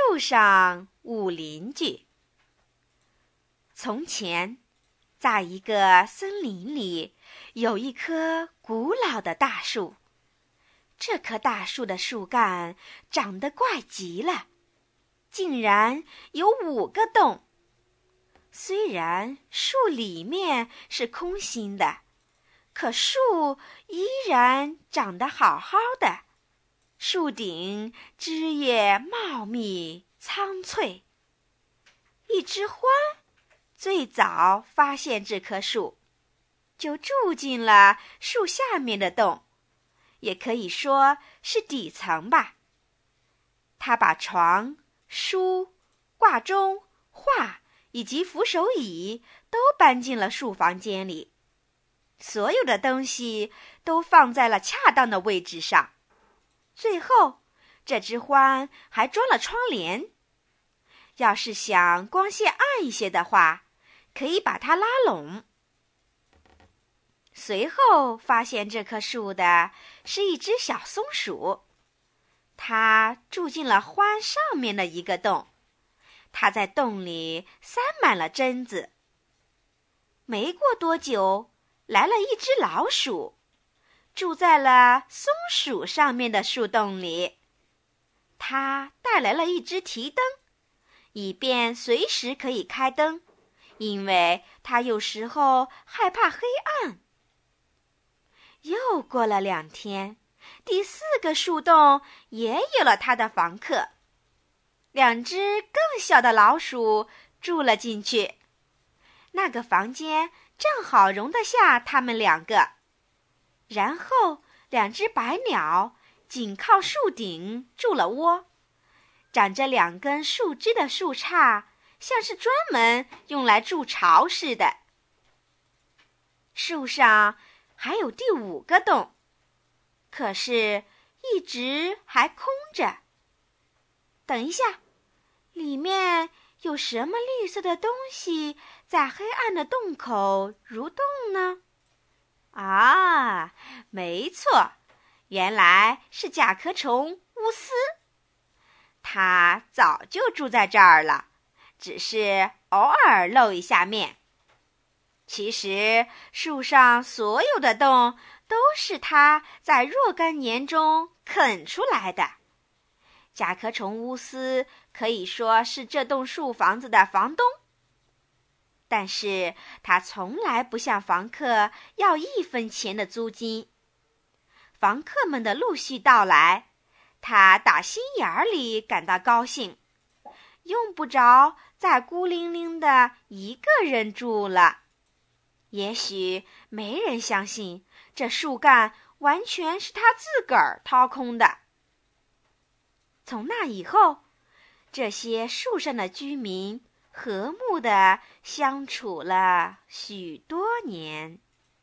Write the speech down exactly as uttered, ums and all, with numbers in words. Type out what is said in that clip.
树上五邻居。从前，在一个森林里，有一棵古老的大树。这棵大树的树干长得怪极了，竟然有五个洞。虽然树里面是空心的，可树依然长得好好的，树顶枝叶茂密苍翠。一只獾最早发现这棵树，就住进了树下面的洞，也可以说是底层吧。他把床、书、挂钟、画以及扶手椅都搬进了树房间里，所有的东西都放在了恰当的位置上。最后，这只獾还装了窗帘，要是想光线暗一些的话，可以把它拉拢。随后发现这棵树的是一只小松鼠，它住进了獾上面的一个洞，它在洞里塞满了榛子。没过多久，来了一只老鼠，住在了松鼠上面的树洞里。它带来了一只提灯，以便随时可以开灯，因为它有时候害怕黑暗。又过了两天，第四个树洞也有了它的房客，两只更小的老鼠住了进去。那个房间正好容得下它们两个。然后两只白鸟紧靠树顶筑了窝，长着两根树枝的树杈像是专门用来筑巢似的。树上还有第五个洞，可是一直还空着。等一下，里面有什么绿色的东西在黑暗的洞口蠕动呢？啊，没错，原来是甲壳虫乌丝。它早就住在这儿了，只是偶尔露一下面。其实树上所有的洞都是它在若干年中啃出来的。甲壳虫乌丝可以说是这栋树房子的房东，但是他从来不向房客要一分钱的租金。房客们的陆续到来，他打心眼里感到高兴，用不着再孤零零的一个人住了。也许没人相信这树干完全是他自个儿掏空的。从那以后，这些树上的居民和睦地相处了许多年。